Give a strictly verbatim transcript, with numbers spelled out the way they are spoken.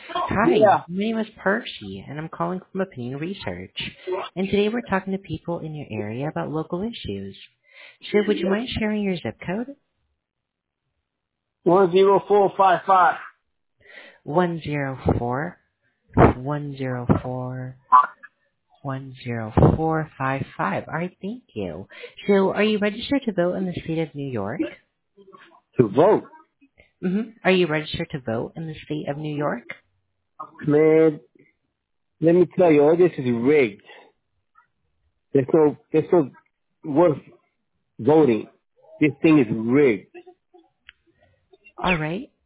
Hi, Yeah. my name is Percy, and I'm calling from Opinion Research. And today we're talking to people in your area about local issues. So would you mind sharing your zip code? One zero four five five. one zero four, one zero four, one zero four five five. Alright, thank you. So are you registered to vote in the state of New York? To vote. Mm-hmm. Are you registered to vote in the state of New York? Man, let me tell you, all this is rigged. There's no, there's no worth voting. This thing is rigged. Alright.